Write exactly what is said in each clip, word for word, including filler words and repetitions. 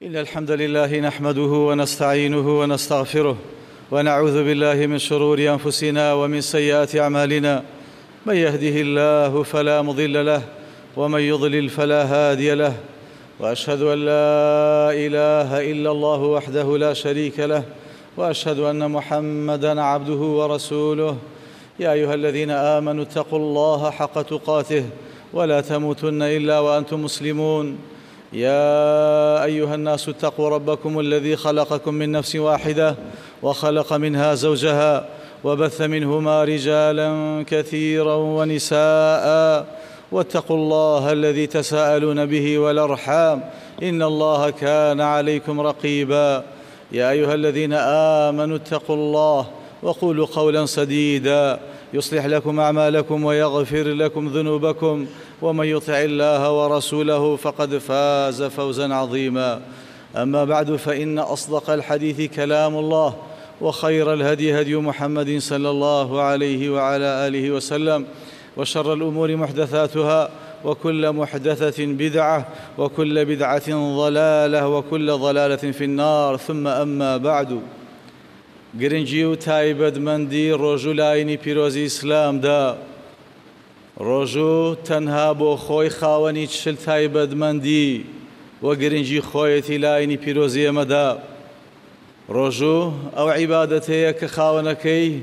إن الحمد لله نحمده ونستعينه ونستغفره ونعوذ بالله من شرور أنفسنا ومن سيئات أعمالنا. من يهده الله فلا مضل له ومن يضلل فلا هادي له، وأشهد أن لا إله إلا الله وحده لا شريك له، وأشهد أن محمدًا عبده ورسوله. يا أيها الذين آمنوا اتقوا الله حق تقاته ولا تموتن إلا وأنتم مسلمون. يا أيها الناس اتقوا ربكم الذي خلقكم من نفس واحدة وخلق منها زوجها وبث منهما رجالا كثيرا ونساء، واتقوا الله الذي تساءلون به والأرحام إن الله كان عليكم رقيبا. يا أيها الذين آمنوا اتقوا الله وقولوا قولا سديدا يصلح لكم أعمالكم ويغفر لكم ذنوبكم، ومن يطع الله ورسوله فقد فاز فوزا عظيما. أما بعد، فإن أصدق الحديث كلام الله، وخير الهدي هدي محمد صلى الله عليه وعلى آله وسلم، وشر الأمور محدثاتها، وكل محدثة بدعة، وكل بدعة ضلالة، وكل ضلالة في النار. ثم أما بعد، گرنگی و تایبەتمەندی ڕۆژوو لاینی پیرۆزی ئیسلامدا، ڕۆژوو تەنها بۆ خۆی خاوەنی چل تایبەتمەندی و گرنگی خۆیەتی لاینی پیرۆزی ئێمەدا. ڕۆژوو ئەو عیبادەتەیە کە خاوەنەکەی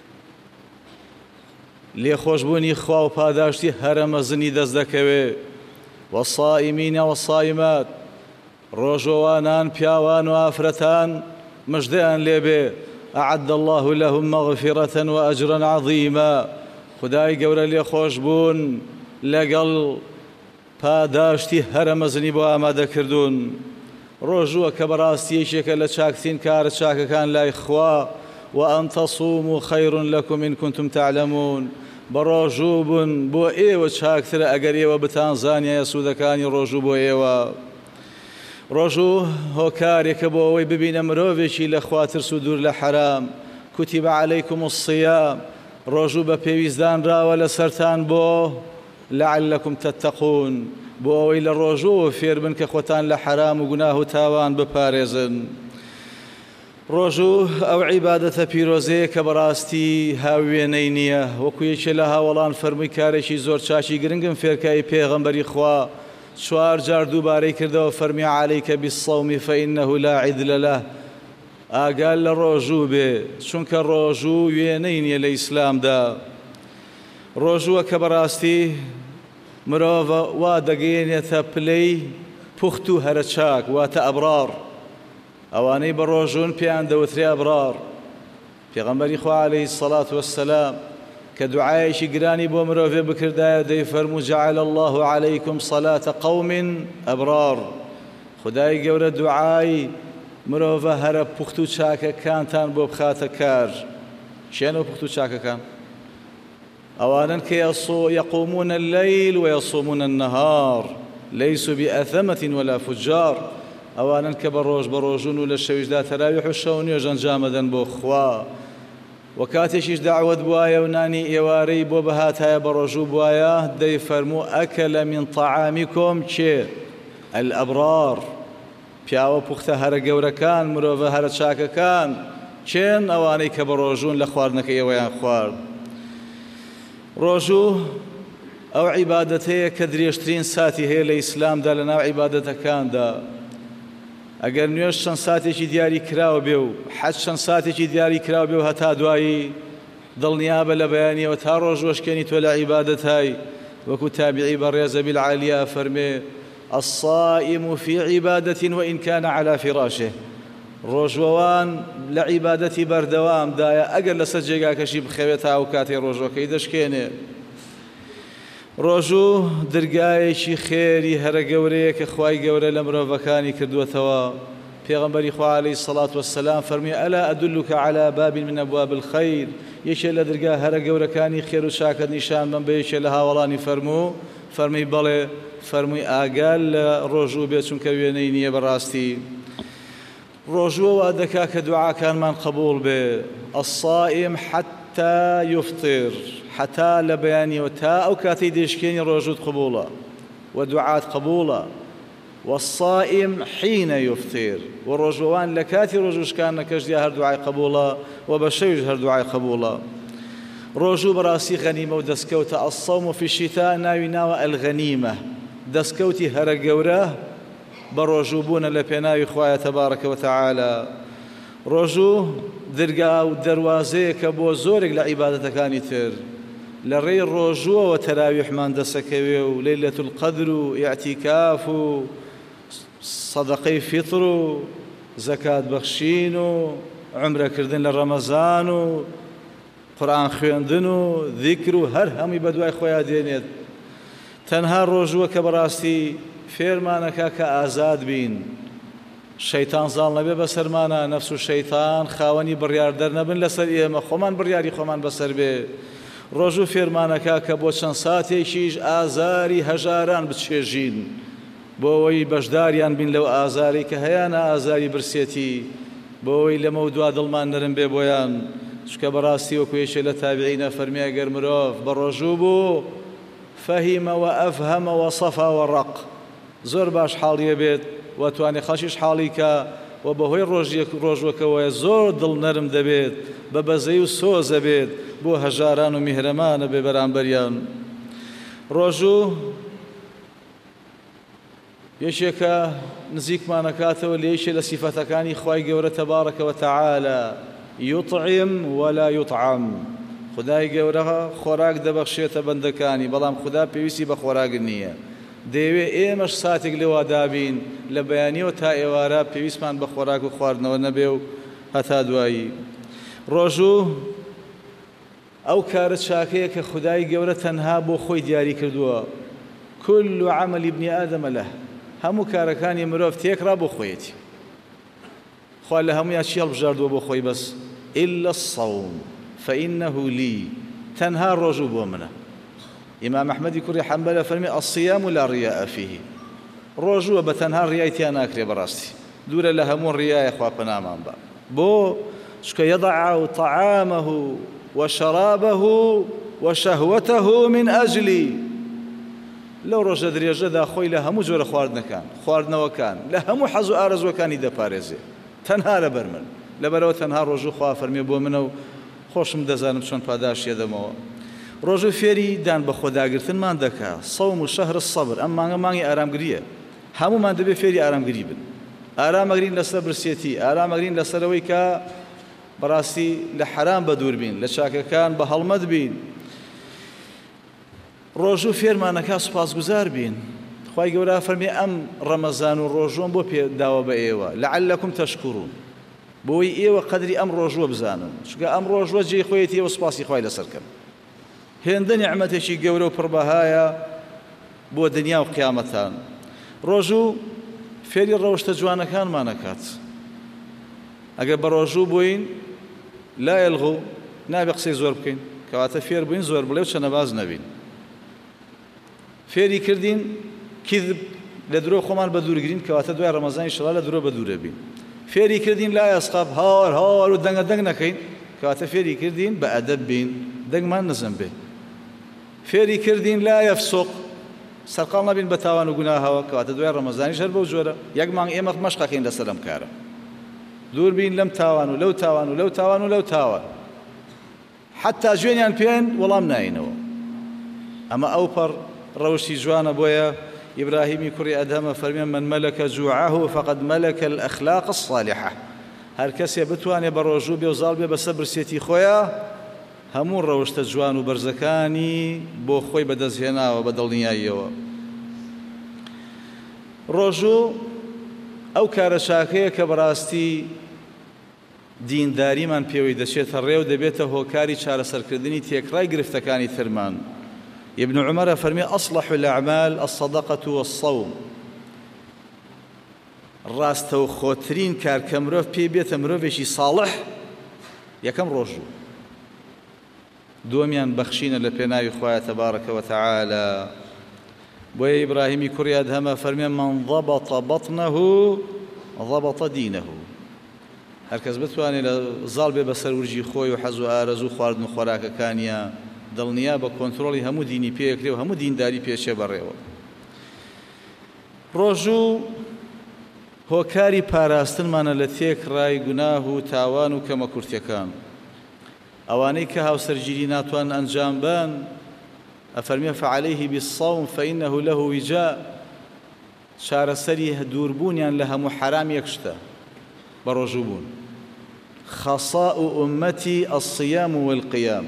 لێخۆشبوونی خوا و پاداشتی هەرە مەزنی دەست دەکەوێ. وەسائیمینە وەسائیمات، ڕۆژۆوانان، پیاوان و ئافرەتان مژدەیان لێبێ. أعد الله لهم مغفرة وأجرا عظيما. خدای گەورە لێخۆشبوون لەگەڵ پاداشتی هەرە مەزنی بۆ ئامادەکردوون. ڕۆژووە کە بەڕاستیەکێکە لە چاکترین کارە چاکەکان لای خوا. وأن تصوموا خير لكم إن كنتم تعلمون. بە ڕۆژوو بوون بۆ ئێوە چاکترە ئەگەر ئێوە بتانزانیە سوودەکانی ڕۆژوو بۆ ئێوە. ڕۆژوو هۆکارێکە بۆ ئەوەی ببینە مرۆڤێکی لە خوا ترس و دوور لە حەرام. کوتیبە عەلەیکم الصیام، ڕۆژوو بە پێویستدانراوە لەسەرتان بۆ لەعەلەکم تەتەقون، بۆ ئەوەی لە ڕۆژوو فێر بن کە خۆتان لە حەرام و گوناه و تاوان بپارێزن. ڕۆژوو ئەو عیبادەتە پیرۆزەیە کە بەڕاستی هاوێنەی نییە. وەکو یەکێ لە هاوڵان فەرمووی کارێکی زۆر چاکی گرنگم فێرکایی پێغەمبەری خوا چوار جار دووبارەی کردەوە، فەرمی عەلەیکە بالصەومی فەئینەهو لا عیدل لەه. ئاگال لە ڕۆژوو بێ، چونکە ڕۆژوو وێنەی نییە لە ئیسلامدا. ڕۆژووە کە بەڕاستی مرۆڤ وا دەگەیەنێتە پلەی پوخت و هەرە چاک، واتە ئەبرار. ئەوانەی بە ڕۆژوون پێیان دەوترێ ئەبرار. پێغەمبەری خوا عەلەیهی السەڵات وەسسەلام کە دوعایەکی گرانی بۆ مرۆڤێ بکردایە دەیفەرموو جەعەلە الله عەلەیکم صەلاتە قەوم ئەبرار. خدای گەورە دوعای مرۆڤە هەرە پوخت و چاکەکانتان بۆ بخاتە کار. چیانەوە پوخت و چاکەکان؟ ئەوانن کە یەقومون اللەیل ویەصومون النەهار لەیسوا بئەثەمەة ولا فجار. ئەوانن کە بە ڕۆژ بە ڕۆژون و لە شەویشدا تەراویح و شەو نوێژ ئەنجامەدەن بۆ خوا. و کاتێکیش داوەت بوایە و نانی ئێوارەی بۆ بەهاتایە بە ڕۆژوو بوایە، دەیفەرموو ئەکەلە من طەعامیکم چێ ئەلئەبرار. پیاوە پوختە هەرە گەورەکان، مرۆڤە هەرە چاکەکان چێن؟ ئەوانەی کە بە ڕۆژوون لە خواردنەکە ئێوەیان خوارد. ڕۆژوو ئەو عیبادەتەیە کە درێژترین ساتی هەیە لە ئیسلامدا لە ناو عیبادەتەکاندا. ئەگەر نوێژ چەند ساتێکی دیاری کراوە بێ و حەج چەند ساتێکی دیاری کراوە بێ و هەتا دوایی دڵنیابە لە بەیانیەوە تا ڕۆژوەشکێنی تۆ لە عیبادەتای. وەکو تابعی بەڕێزە بالعالیا فەرمێ الصائم في عبادة وإن كان على فراشه. ڕۆژوەوان لە عیبادەتی بەردەوامدایە، ئەگەر لەسەر جێگاکەشی بخەوێت تا ئەو کاتێ ڕۆژەکەی دەشکێنێ. ڕۆژوو دەرگایەکی خێری هەرە گەورەیە کە خوای گەورە لە مرۆڤەکانی کردووەتەوە. پێغەمبەری خوا عەلەیهی السەڵات وەسسەلام فەرمی ئەلا ئەدولوکە عەلا باب من ئەبواب الخەیر. یەکێ لە دەرگا هەرە گەورەکانی خێر و چاکەت نیشان بم بە یەکێ لە هاوڵانی فەرموو. فەرمی بەڵێ. فەرمووی ئاگال لە ڕۆژوو بێ، چونکە وێنەی نییە بەڕاستی. ڕۆژووە وا دەکا کە دوعاکانمان قبوڵ بێ. الصائم حتى يفطر، حتا لە بەیانیەوە تا ئەو کاتەی دێشکێنی ڕۆژوت قبوڵە و دوعات قبوڵە. والصائم حين يفطر والرجوان لكاتي رجوش كان كجدي هر دعاء قبولا وبشوج هر دعاء قبولا رجو براسي غنيمة ودسكوت الصوم في الشتاء ناوي ناوى الغنيمة دسكوتي هر جوراه برجوبون لبناوي خوايا تبارك وتعالى رجو درقا ودروازي كبو زورك لعبادة كان يتر لري الرجوع وتراويح من دسكوي وليلة القدر اعتكاف صدقي فطر زكاة بخشين عمره كردن لرمضان قرآن خوێندن ذكر هر همي بدوای خۆیان دێنێت تەنها ڕۆژووە کە بەڕاستی فێرمانەکە کە ئازاد بین شەیتان زاڵ نەبێ بەسەرمانە نەفس و شەیتان خاوەنی بڕیار دەرنەبن لەسەر ئێمە خۆمان بڕیاری خۆمان بەسەر بێ ڕۆژوو فێرمانەکە کە بۆ چەند ساتێکیش ئازاری هەژاران بچێژین بۆ ئەوەی بەشداریان بین لەو ئازاری کە هەیانە ئازاری برسێتی بۆ ئەوەی لەمە و دوا دڵمان نەرم بێ بۆیان چکە بەڕاستی وەکو یەکێ لە تابعینە فەرمی ئەگەر مرۆڤ بە ڕۆژوو بوو فەهیمە و ئەفهەمە و سەفا و ڕەق زۆر باش حاڵیە بێت وەتوانێ خەڵکیش حاڵی کە و بەهۆی ڕۆژوەکەوەیە زۆر دڵ نەرم دەبێت بە بەزەی و سۆزە بێت بۆ هەژاران و میهرەمانە بێ بەرامبەریان ڕۆژوو یەکێکە نزیکمانەکاتەوە لە یەکێ لە سیفەتەکانی خوای گەورە تەبارەکە وتەعالە يطعم ولا يطعم خدای گەورە خۆراک دەبەخشێتە بەندەکانی بەڵام خدا پێویستی بە خۆراک نییە دەیەوێ ئێمەش ساتێک لێوا دابین لە بەیانیەوە تا ئێوارە پێویستمان بە خۆراک و خواردنەوە نەبێ و هەتا دوایی ڕۆژوو ئەو کارە چاکەیە کە خدای گەورە تەنها بۆ خۆی دیاری کردووە كل عمل ابن آدم له هەموو کارەکانی مرۆڤ تێکرا بۆ خۆیەتی خوا لە هەموویان چی هەڵبژاردووە بۆ خۆی بەس إلا الصوم فإنه لي تەنها ڕۆژوو بۆ منە ئیمام ئەحمەدی کوڕی حەنبەلە فەرمی الصيام لا رياء فيه ڕۆژووە بە تەنها ڕیای تیان ناکرێ بەڕاستی دوورە لە هەموو ڕیایە خوا پەنامان بە بۆ چکە يضع طعامه وشرابه وشهوته من أجلي لەو ڕۆژە درێژەدا خۆی لە هەموو جۆرە خواردنەکان خواردنەوەکان لە هەموو حەز و ئارەزوەکانی دەپارێزێ تەنها لەبەر من لەبەرەوە تەنها ڕۆژوو خوا فەرمیێ بۆ منە و خۆشم دەزانم چۆن پاداشیە دەمەوە ڕۆژوو فێری دان بە خۆداگرتنمان دەکا سەوم و شەهر السەبر ئەم مانگە مانگی ئارامگریە هەمومان دەبێت فێری ئارامگری بن ئارامەگرین لەسەر برسێتی ئارامەگرین لەسەرەوەی کە بەڕاستی لە حەرام بە دوور بین لە چاکەکان بە هەڵمەت بین ڕۆژوو فێرمانەکە سوپاسگوزار بین خوای گەورە فەرمی ئەم ڕەمەزان و ڕۆژوۆم بۆ پێداوە بە ئێوە لەعەلەکم تەشکوڕون بۆی ئێوە قەدری ئەم ڕۆژوە بزانن چونکە ئەم ڕۆژوە جێی خۆیەتی ئێوە سوپاسی خوای لەسەرکەن هێندە نیعمەتێکی گەورە و پڕبەهایە بۆ دنیا و قیامەتان ڕۆژوو فێری ڕەوشتە جوانەکانمان نەکات ئەگەر بە ڕۆژوو بووین لا یەلغو نابێ قسەی زۆر بکەین کەواتە فێر بووین زۆر بڵێ و چەنەباز نەبین فێری کردین کذب لە درۆ خۆمان بە دوورگرین کەواتە دوای ڕەمەزانی شەڵا لە درۆ بە دوورە بین فێری کردین لا یەسخەب هاوار هاوار و دەنگە دەنگ نەکەین کەواتە فێری کردین بە ئەدەب بین دەنگمان نەزەم بێ فێری کردین لا یەفسوق سەرقاڵ نەبین بە تاوان و گوناهەوە کەواتە دوای ڕەمەزانیش هەر بەو جۆرە یەک مانگ ئێمە مەشقەکەین لەسەر ئەم کارە دوور بین لەم تاوان و لەو تاوان و لەو تاوان و لەو تاوان حتا جوێنیان پێن وەڵام ناینەوە ئەمە ئەو پەڕ ڕەوشی جوانە بۆیە ئیبراهیمی کوڕی ئەدەمە فەرمیێ من مەلەکە جوعەه فقد مەلەکە الأخلاق الصالحة هەر کەسێ بتوانێ بە ڕۆژوو بێ و زاڵ بێ بەسەر برسێتی خۆیە هەموو ڕەوشتە جوان و بەرزەکانی بۆ خۆی بەدەستهێناوە بە دڵنیاییەوە ڕۆژوو ئەو کارە چاکەیە کە بەڕاستی دینداریمان پێوەی دەچێتە ڕێو دەبێتە هۆکاری چارەسەرکردنی تێکڕای گرفتەکانی ترمان ابن عمر فرمي أصلح الأعمال الصدقة والصوم راستو خوترين كار كمروف بي بيت مروفشي صالح يكم روجو دوميان بخشين لبناي خواه تبارك وتعالى بوي إبراهيم كوري أدهما فرمي من ضبط بطنه ضبط دينه هركز بتواني لظال ببسر ورجي خوي وحزو آرزو خواردن خوراك كانيا دڵنیا بە کۆنتڕۆڵی هەموو دینی پێکرێ و هەموو دینداری پێچێ بەڕێوە ڕۆژوو هۆکاری پاراستنمانە لە تێکڕای گوناه و تاوان و کەمەکورتیەکان ئەوانەی کە هاوسەرگیری ناتوان ئەنجام بان ئەفەرمێ فعليه بالصوم فإنه له وجاء چارەسەری دووربوونیان لە هەموو حرام یەک شتە بە ڕۆژوو بوون خەصاء ئومەتی الصيام والقيام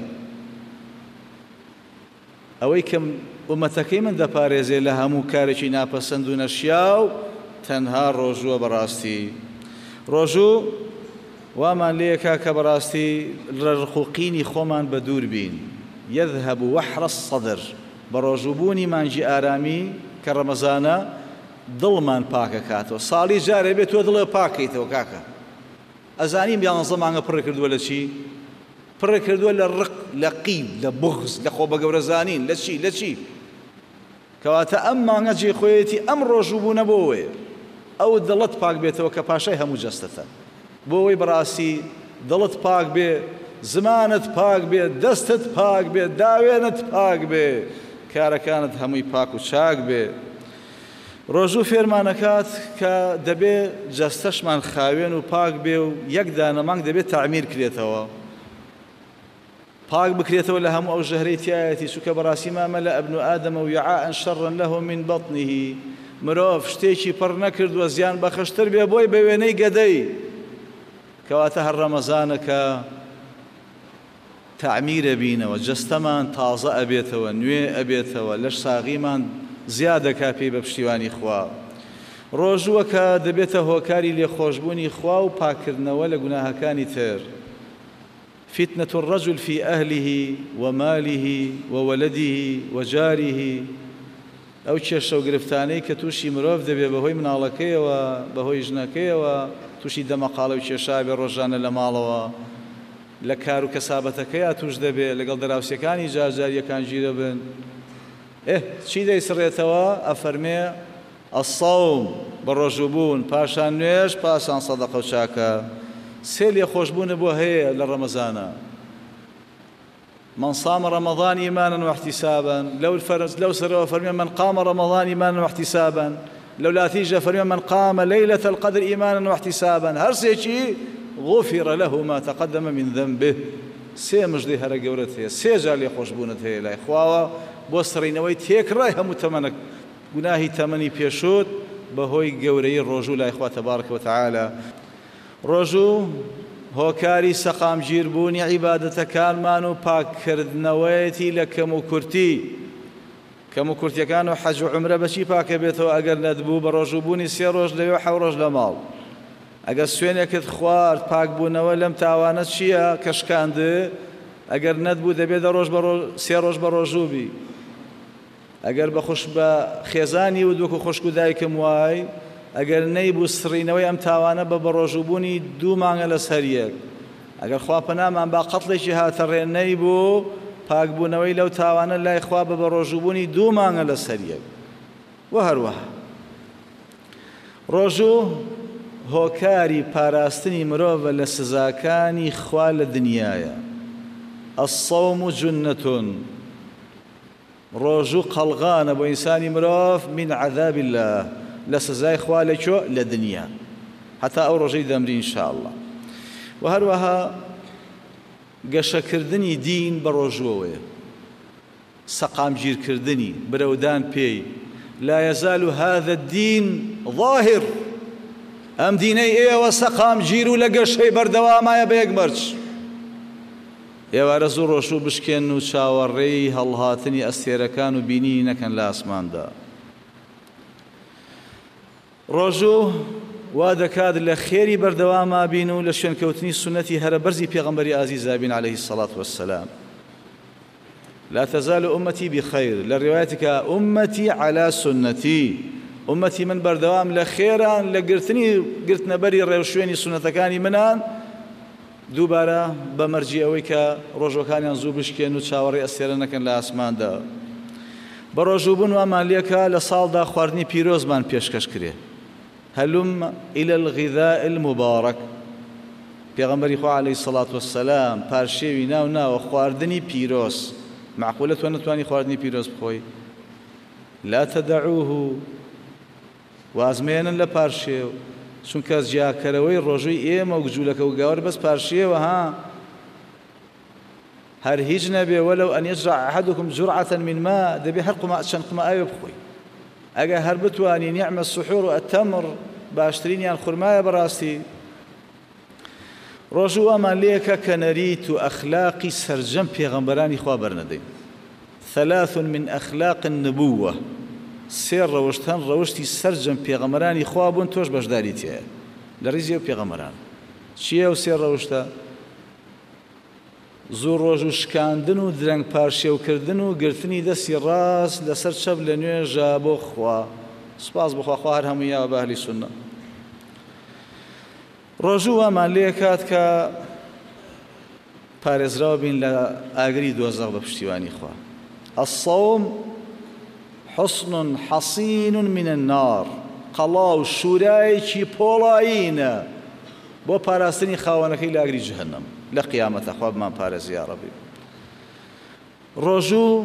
ئەوەی کە ئومەتەکەی من دەپارێزێ لە هەموو کارێکی ناپەسەند و نەشیاو تەنها ڕۆژووە بەڕاستی ڕۆژوو وامان لێکا کە بەڕاستی ڕقوقینی خۆمان بە دوور بین يذهب وحر الصدر بە ڕۆژووبوونی مانجی ئارامی کە ڕەمەزانە دڵمان پاکە کاتەوە ساڵی جارێ بێت تۆ دڵێ پاکەیتەوە کاکە ئەزانیم یانزە مانگە پڕێ کردووە لە چی پڕێ کردووە لە ڕق لە قیم لە بغز لە خۆ بە گەورەزانین لە چی لە چی کەواتە ئەم مانگە جێخۆیەتی ئەم ڕۆژووبوونە بۆوەیە ئەو دڵت پاک بێتەوە کە پاشای هەموو جەستەتە بۆەوەی بەڕاستی دڵت پاک بێ زمانت پاک بێ دەستت پاک بێ داوێنت پاک بێ کارەکانت هەمووی پاک و چاک بێ ڕۆژوو فێرمانەکات کە دەبێ جەستەشمان خاوێن و پاک بێ و یەک دانە مانگ دەبێت تعمیر کرێتەوە پاک بکرێتەوە لە هەموو ئەو ژەهرەی تایەتی چونکە بەڕاستی مامە لە ئەبن و ئادەمە و یعاء شەڕا له من بەطنه مرۆڤ شتێکی پڕ نەکردووە زیان بەخشتر بێ بۆی بە وێنەی گەدەی کەواتە هەر ڕەمەزانە کە تعمیرە بینەوە جەستەمان تازە ئەبێتەوە نوێ ئەبێتەوە لەش ساغیمان زیادەکا پێی بە پشتیوانی خوا ڕۆژووە کە دەبێتە هۆکاری لێخۆشبوونی خوا و پاکردنەوە لە گوناهەکانی تر فتنة الرجل في أهله وماله وولده وجاره ئەو کێشە و گرفتانەی کە تووشی مرۆڤ دەبێ بەهۆی مناڵەکەیەوە بەهۆی ژنەکەیەوە تووشی دەمەقاڵە و کێشا بێ ڕۆژانە لە ماڵەوە لە کار و کەسابەتەکەیە توش دەبێ لەگەڵ دەراوسەکانی جارجاریەکان گیرە بن ئێ چی دەیسڕێتەوە ئەفەرمێ الصوم بە ڕۆژووبوون پاشان نوێژ پاشان سەدەقە و چاکە سێ لێخۆشبوونە بۆ هەیە لە ڕەمەزانە من صام رمضان إيمانا واحتسابا لو الفرز لو سر فرمي من قام رمضان إيمانا واحتسابا لو لا تيجى فرمي من قام ليلة القدر إيمانا واحتسابا هرسيشي غفر له ما تقدم من ذنبه سي مجدي هر جورته سي جالي خوشبونته لا إخوة بوسرينوي تيكراي هم تمنك گناهی تمنی پێشوت بەهۆی گەورەی ڕۆژوو لای خوا تەبارەکە وتەعالە ڕۆژوو هۆکاری سەقامگیربوونی عیبادەتەکانمان و پاککردنەوەیەتی لە کەم و کورتی کەم و کورتیەکان و حەج و عومرە بەچی پاکە بێتەوە ئەگەر نەتبوو بە ڕۆژووبوونی سێ ڕۆژ لەوێ حەو ڕۆژ لە ماڵ ئەگەر سوێنێکت خوارد پاکبوونەوە لەم تاوانە چییە کەشکاندە ئەگەر نەتبوو دەبێت ڕۆژ بە سێ ڕۆژ بە ڕۆژووبی ئەگەر بە خوش بە خێزانی و دووکو خوشک و دایکم وای ئەگەر نەیبوو سڕینەوەی ئەم تاوانە بە بەڕۆژووبوونی دوو مانگە لە سەریەک ئەگەر خوا پەنامان با قەتڵێکی هاتەڕێ نەیبوو پاکبوونەوەی لەو تاوانە لای خوا بە بەڕۆژووبوونی دوو مانگە لە سەریەک و هەروەها ڕۆژوو هۆکاری پاراستنی مرۆڤە لە سزاکانی خوا لە دنیایە الصوم جنة ڕۆژوو قەڵغانە بۆ ئینسانی مرۆڤ من عذاب الله لە سزای خوا لەکوێ لە دنیا هەتا ئەو ڕۆژەی دەمری ئینشاءالله و هەروەها گەشەکردنی دین بە ڕۆژوەوەیە سەقامگیرکردنی برەودان پێی لا يزال هذا الدين ظاهر ئەم دینەی ئێوە سەقامگیر و لە گەشەی بەردەوامایە بە یەک مەرج ئێوارە زوو ڕۆژوو بشکێن و چاوەڕێی هەڵهاتنی ئەستێرەکان و بینی نەکەن لە ئاسماندا ڕۆژوو وا دەکات لە خێری بەردەواما بین و لە شوێنکەوتنی سونەتی هەرە بەرزی پێغەمبەری ئازیزا بین عليه الصلاة والسلام لا تزال أمتي بخير للروايتك أمتي على سنتي أمتي من بردوام لخيرا لقرتني قرت نبري روشويني سنتكاني منان دووبارە بە مەرجی ئەوەی کە ڕۆژەکانیان زوو بشکێن و چاوەڕێی ئەستێرە نەکەن لە ئاسماندا بە ڕۆژووبوون وامان لێکە لە ساڵدا خواردنی پیرۆزمان پێشکەش کرێ هەلوم إلى الغذاء المبارك پێغەمبەری خوا عەلەیهی الصلاة والسلام پارشێوی ناو ناوە خواردنی پیرۆز معقولە تۆ نەتوانی خواردنی پیرۆز بخۆی لا تدعوه وازمێنن لە پارشێو چونکە جیاکەرەوەی ڕۆژووی ئێمە و گجوولەکە و گاوەر بەس پارشێوە ها هەر هیچ نەبێ وەلەو ئەن یەجرع ئەحەدوکم جورعەتەن من ماء دەبێ هەر قومە چەند قومە ئاوێ بخۆی ئەگە هەر بتوانی نیعمە السحور و التەمر باشترینیان خورمایە بەڕاستی ڕۆژوو ئەمان لێکە کە نەریت و ئەخلاقی سەرجەم پێغەمبەرانی خوا بەرنەدەین ثلاث من أخلاق النبوة سێ ڕەوشتان ڕەوشتی سەرجەم پێغەمبەرانی خوا بوون تۆش بەشداری تێیە لە ڕیزی ئەو پێغەمبەران چییە و سێ ڕەوشتە زوو ڕۆژ و شکاندن و درەنگ پارشێوکردن و گرتنی دەستی ڕاست لەسەر چەپ لە نوێژە بۆ خوا سپاس بخوا خوا هەر هەموویەوە بە ئەهلی سوننە ڕۆژوو ئەمان لێ کات کە پارێزراوە بین لە ئاگری دۆزەق بە پشتیوانی خوا الصوم حصن حصين من النار قەڵاو شوورایەکی پۆڵایینە بۆ پاراستنی خاوەنەکەی لە ئاگری جەهەنەم لە قیامەتە خوا بمان پارێزی یا ڕەبی ڕۆژوو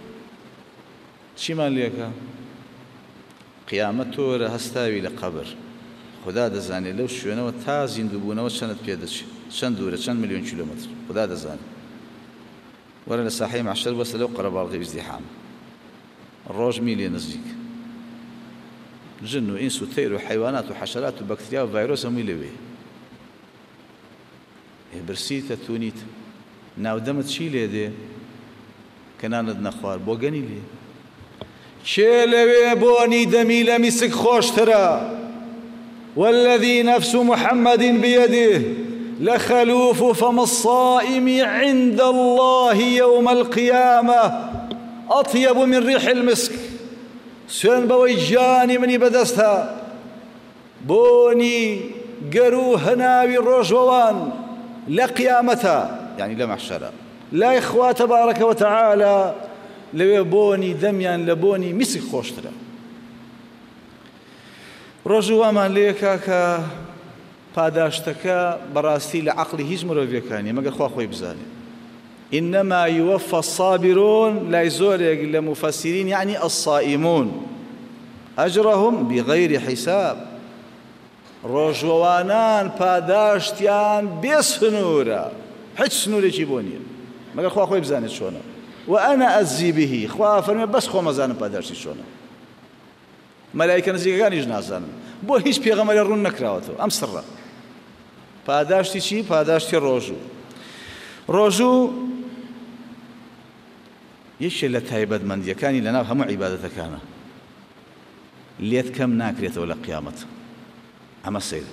چیمان لێکە قیامەت تۆ وەرە هەستاوی لە قەبر خدا دەزانێت لەو شوێنەوە تا زیندووبوونەوە چەندت پێ دەچێت چەند دوورە چەند ملیۆن کیلۆمەتر خدا دەزانێت وەرە لە ساحەی مەحشەر بەسە لەو قەرەباڵغی ئیزدیحام ڕۆژ میلێ نزیک جن و ئینس و تەیر و حەیوانات و حەشەرات و بەکتریا و ڤایرۆس هەمووی لەوێ برسیتە تونیت ناودەمت چی لێ دێ کە نانت نەخوار بۆ گەنی لێ کێ لەوێ بۆنی دەمی لە میسک خۆشترە والذي نفس محمد بيده لخلوف فم الصائم عند الله يوم القيامة أطيب من ريح المسك سوێن بەوەی گیانی منی بەدەستە بۆنی گەر و هەناوی ڕۆژەوان لە قیامەتە یعنی لە مەحشەرە لای خوا تەبارەکە وتەعالە لەوێ بۆنی دەمیان لە بۆنی میسک خۆشترە ڕۆژوو ئەمان لێکە کە پاداشتەکە بەڕاستی لە عەقڵی هیچ مرۆڤیەکانی مەگەر خوا خۆی بزانێت إنما يوفى الصابرون لا يزورك لمفسرين يعني الصائمون أجرهم بغير حساب ڕۆژوانان پاداشتیان بێ سنوورە هیچ سنوورێکی بۆ نییە مەگەر خوا خۆی بزانێت چۆنە وأنا أجزي به خوا فەرمێ بەس خۆ مەزانم پاداشتی چۆنە مەلایکە نزیکەکانیش نازانن بۆ هیچ پێغەمبەرێ ڕوون نەکراوەتەوە ئەم سڕە پاداشتی چی پاداشتی ڕۆژوو ڕۆژوو یەکێک لە تایبەتمەندیەکانی لەناو هەموو عیبادەتەکانە لێت کەم ناکرێتەوە لە قیامەت ئەمە سەیرە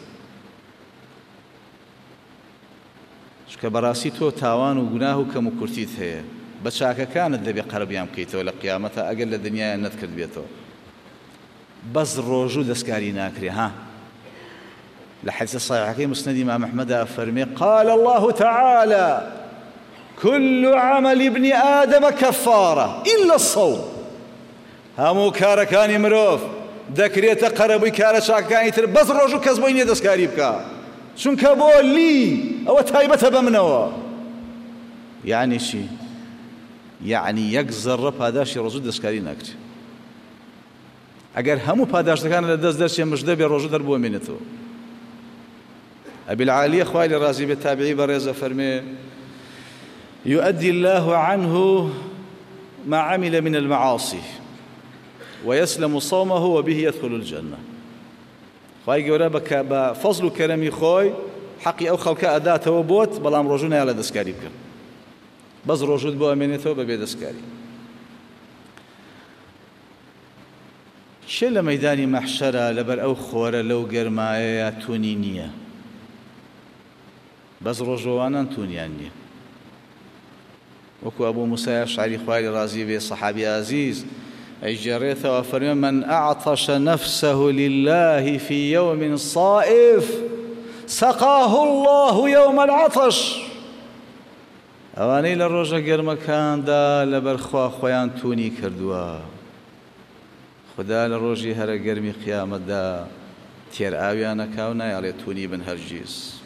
چکە بەڕاستی تۆ تاوان و گوناه و کەم و کورتیت هەیە بە چاکەکانت دەبێ قەرەبیان بکەیتەوە لە قیامەتە ئەگەر لە دنیایە نەتکرد بێتەوە بەس ڕۆژوو دەستکاری ناکرێ ها لە حەدیثە صحیحەکەی مسنەدی ئیمام ئەحمەدە فەرمێ قال الله تعالى كل عمل ابن آدم كفارة إلا الصوم هەموو کارەکانی مرۆڤ دەکرێتە قەرەبووی کارە چاکەکانی تر بەس ڕۆژوو کەس بۆی نییە دەستکاری بکە چونکە بۆ لی ئەوە تایبەتە بە منەوە یعنی چی یعنی یەک زەڕە پاداشی ڕۆژوو دەستکاری ناکرێت ئەگەر هەموو پاداشتەکان لە دەست دەرچێ مژدە بێ ڕۆژوو دەربووەمێنێتەوە أبي العالية خوالي رازي بالتابعي بريزة فرمي يؤدي الله عنه ما عمل من المعاصي ويسلم صومه وبه يدخل الجنة خواهي قولا بفضل كرمي خوي حقي أو خلق أداته وبوت بلام رجونا على دسكاري بكر بس رجود بو أمينته ببي دسكاري شل ميداني محشرة لبر أو خورة لو قرمايا تونينية بەس ڕۆژەوانان تونیان نییە وەکو ئەبوو موسای ئەشعەری خوای ڕازی بێ سەحابی عەزیز ئەیجێڕێتەوە فەرمێ من أعطش نفسه لله في يوم صائف سقاه الله يوم العطش ئەوانەی لە ڕۆژە گەرمەکاندا لەبەر خوا خۆیان تونی کردووە خدا لە ڕۆژی هەرە گەرمی قیامەتدا تێر ئاویانەکا و نایەڵێ تونی بن هەرگیز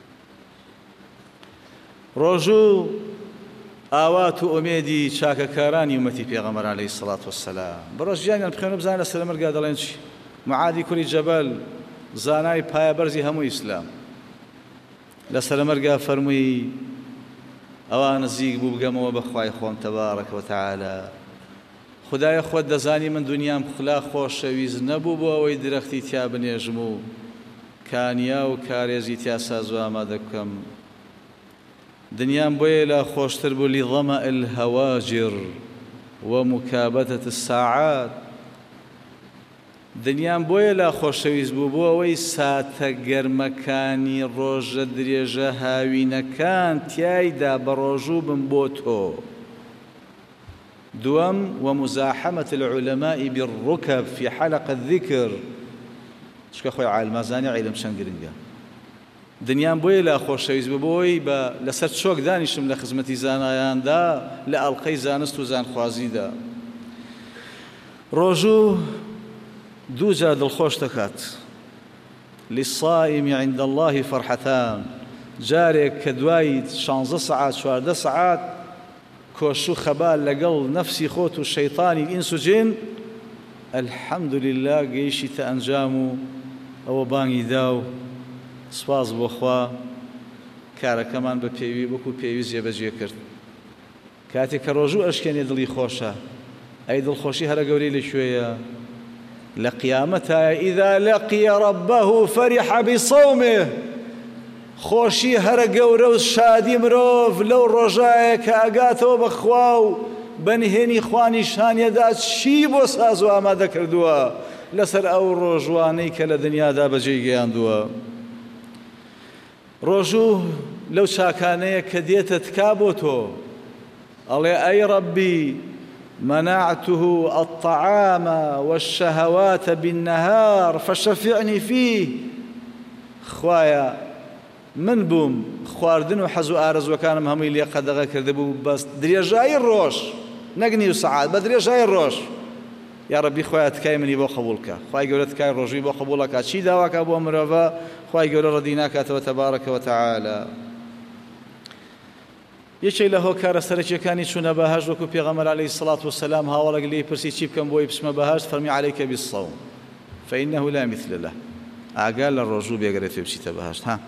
ڕۆژوو ئاوات و ئومێدی چاکەکارانی ومەتی پێغەمبەر عەلەیهی سەڵات وەسەلام بەڕۆژ ژیانیان بخوێنە بزانە لەسەر مەرگا دەڵێن چی معادی کوڕی جەبەل زانای پایەبەرزی هەموو ئیسلام لە سەرمەرگا فەرمووی ئەوان نزیک بوو بگەمەوە بەخوای خۆم تەبارەکە وتەعالە خدایە خۆت دەزانی من دنیام خلا خۆشەویست نەبوو بۆ ئەوەی درەختی تیا بنێژم و کانیا و کارێزی تیا ساز و ئامادە بکەم دنیام بۆیە لا خۆشتر بوو لظەمە الهەواجر ومكابدة الساعات دنیام بۆیە لا خۆشەویست بوو بۆ ئەوەی ساتە گەرمەکانی ڕۆژە درێژە هاوینەکان تیایدا بە ڕۆژوو بم بۆ تۆ دووەم ومزاحمة العلماء بالركب في حلقة الذكر شکە خۆی عالمازانی عیلم چەند گرنگە دنیام بۆیە لا خۆشەویست بوو بۆی بە لەسەر چۆک دانیشم لە خزمەتی زانایاندا لە ئەڵقەی زانست و زانخوازیدا ڕۆژوو دوو جار دڵخۆش دەکات للصائم عند الله فرحتان جارێک کە دوای شانزە سەعات چواردە سەعات کۆش و خەبال لەگەڵ نەفسی خۆت و شەیطانی ئینس و جین الحەمد لله گەیشتە ئەنجام و ئەوە بانگی دا و سپاس بۆ خوا کارەکەمان بە پێوی وەکو پێویست جێبەجێ کرد کاتێک کە ڕۆژوو ئەشکێنێ دڵی خۆشە ئەی دڵخۆشی هەرە گەورەی لەکوێیە لە قیامەتایە ئیذا لەقیە رەبەه فەریحە بصەومه خۆشی هەرە گەورە و شادی مرۆڤ لەو ڕۆژایە کە ئەگاتەوە بە خوا و بەنهێنی خوا نیشانیەدا چی بۆ ساز و ئامادە کردووە لەسەر ئەو ڕۆژوانەی کە لە دنیادا بەجێی گەیاندووە ڕۆژوو لەو چاکانەیە کە دێتە تکا بۆ تۆ ئەڵێ ئەی ڕەبی منعته الطعام والشهوات بالنهار فشفعني فيه خوایە من بووم خواردن و حەز و ئارەزوەکانم هەمووی لێ قەدەغە کردبوو بەس درێژایی ڕۆژ نەک نیو سەعات بە درێژایی ڕۆژ یا ڕەبی خوایە تکای منی بۆ قبوڵ کە خوای گەورە تکای ڕۆژوی بۆ قبوڵەکات چی داواکە بۆ مرۆڤە خوای گەورە ڕەدی ناکاتەوە تەبارەکە وتەعالە یەکێک لە هۆکارە سەرەکیەکانی چوونە بەهەشت وەکو پێغەمبەر عەلەیهی سەڵات وسەلام هاوڵێک لێی پرسی چی بکەم بۆی بچمە بەهەشت فەرمی عەلەیکە بالصەوم فإنه لا مثل له ئاگا لە ڕۆژوو بێگەرێت بچیتە بەهەشت ها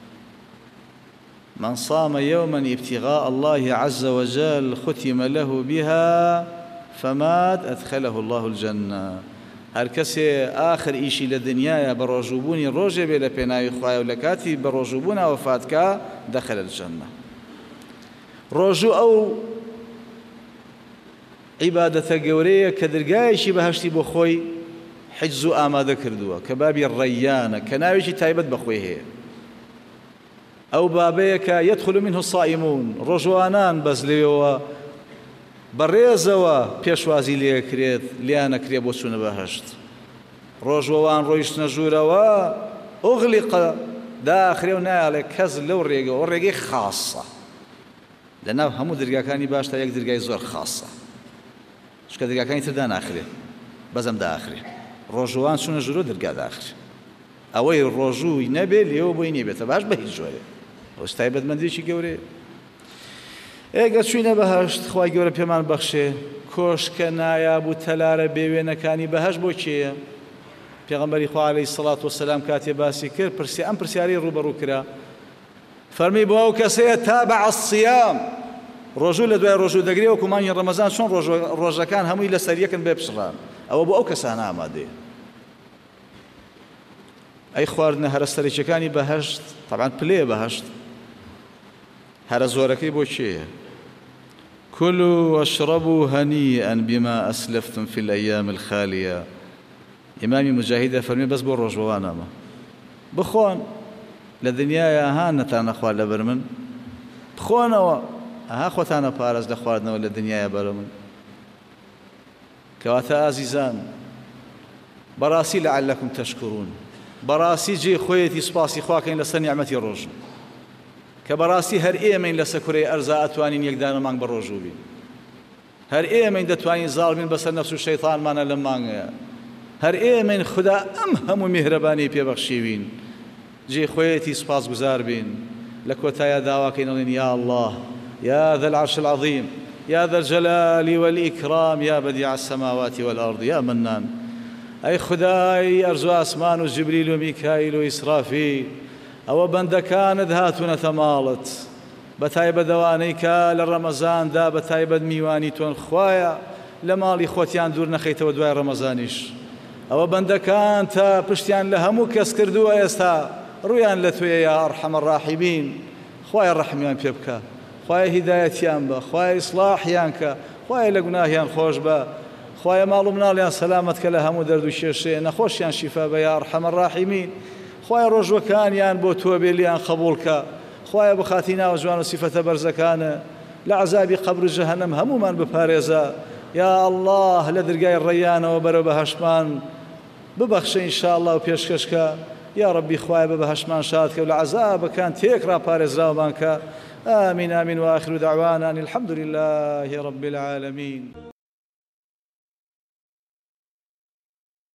من صام يوما ابتغاء الله عز وجل ختم له بها فمات أدخله الله الجنة هەر کەسێ ئاخر ئیشی لە دنیاە بە ڕۆژووبوونی ڕۆژێ بێ لە پێناوی خوایە و لە کاتی بە ڕۆژووبوونا وەفاتکە دەخەلە الجەنە ڕۆژوو ئەو عیبادەتە گەورەیە کە دەرگایەکی بەهەشتی بۆ خۆی حجز و ئامادە کردووە کە بابی ڕەیانە کە ناوێکی تایبەت بەخۆی هەیە ئەو بابەیە کە يدخل منه الصائمون ڕۆژوانان بەس لێەوە بەڕێزەوە پێشوازی لێکرێت لیان ئەکرێ بۆ چوونە بەهەشت ڕۆژوەوان ڕۆیشتنە ژوورەوە ئوغلیقە داخرێ و نایڵێ کەس لەو ڕێگە ئەو ڕێگەی خاصە لەناو هەموو دەرگاکانی باشتە یەک دەرگای زۆر خاصە چکە دەرگاکانی تردا ناخرێ بەزەم داخرێ ڕۆژوان چوونە ژوورە دەرگا داخرێ ئەوەی ڕۆژووی نەبێت لێەوە بۆی نێبێتە باش بە هیچ جۆرێ ئەوش تایبەتمەندێکی گەورەیە ئێگە چوینە بەهەشت خوای گەورە پێمان بەخشێ کۆشکە نایابوو تەلارە بێوێنەکانی بەهەشت بۆ کێیە پێغەمبەری خوا عەلەیهی سەڵات وسەلام کاتێ باسی کرد پرسی ئەم پرسیارەی ڕوبەڕوو کرا فەرمی بۆ ئەو کەسەیە تابع الصیام ڕۆژوو لە دوای ڕۆژوو دەگرێ وەکو مانگی ڕەمەزان چۆن ڕۆژەکان هەمووی لەسەر یەکن بێ بشڕان ئەوە بۆ ئەو کەسانە ئامادەیە ئەی خواردنە هەرە سەرەکیەکانی بەهەشت تەبعاً پلێ بەهەشت هەرە زۆرەکەی بۆ کێیە كلوا واشربوا هنيئا بما أسلفتم في الأيام الخالية إمامي مجاهد فرمي بس بو ڕۆژوانەمە بخۆن لە دنیاە هانەتانە خوارد لەبەر من بخۆنەوە ئەها خۆتانە پارێز لە خواردنەوە لە دنیاە بەرە من کەواتە ئازیزان بەڕاستی لەعەلەکم تەشکورون بەڕاستی جێ خۆیەتی سوپاسی خواکەین لەسەر نیعمەتی ڕۆژ کە بەڕاستی هەر ئێمەین لەسەر کوڕەی ئەرزا ئەتوانین یەکدانە مانگ بە ڕۆژوو بین هەر ئێمەین دەتوانین زاڵ بین بەسەر نەفس و شەیطانمانە لەم مانگەیە هەر ئێمەین خوددا ئەم هەموو میهرەبانی پێبەخشیوین جێ خۆیەتی سوپاسگوزار بین لە کۆتایە داواکەین ئەڵێن یا الله يا ذا العرش العظيم يا ذا الجلال والإكرام يا بديع السماوات والأرض يا منان ئەی خودای ئەرز و ئاسمان و جبریل و میکایل و ئیسرافیل ئەوە بەندەکانت هاتوونەتە ماڵت بە تایبەت ئەوانەی کە لە ڕەمەزاندا بە تایبەت میوانی تۆن خوایە لە ماڵی خۆتیان دوور نەخەیتەوە دوای ڕەمەزانیش ئەوە بەندەکان تا پشتیان لە هەموو کەس کردووە ئێستا ڕویان لە توێ یا ئەرحەمە الراحیمین خوایە ڕەحمیان پێ بکە خوایە هیدایەتیان بە خوایە ئیسلاحیان کە خوایە لە گوناهیان خۆش بە خوایە ماڵ و مناڵیان سەلامەت کە لە هەموو دەرد و شێشێ نەخۆشیان شیفا بە یا ئەرحەمە الراحیمین خوایە ڕۆژوەکانیان بۆ تۆ بێلیان قبوڵ کە خوایە بخاتی ناو جوان و سیفەتە بەرزەکانە لە عەزابی قەبر و جەهەنەم هەمومان بپارێزە یا الله لە دەرگای ڕەیانەوە بەرەو بەهەشتمان ببەخشە ئینشاءالله و پێشکەشکە یا ربی خوایە بە بەهەشتمان شاد کە و لە عەزابەکان تێک ڕاپارێزراوەمان کە آمين آمين وآخر دعوانا أن الحمد لله رب العالمين.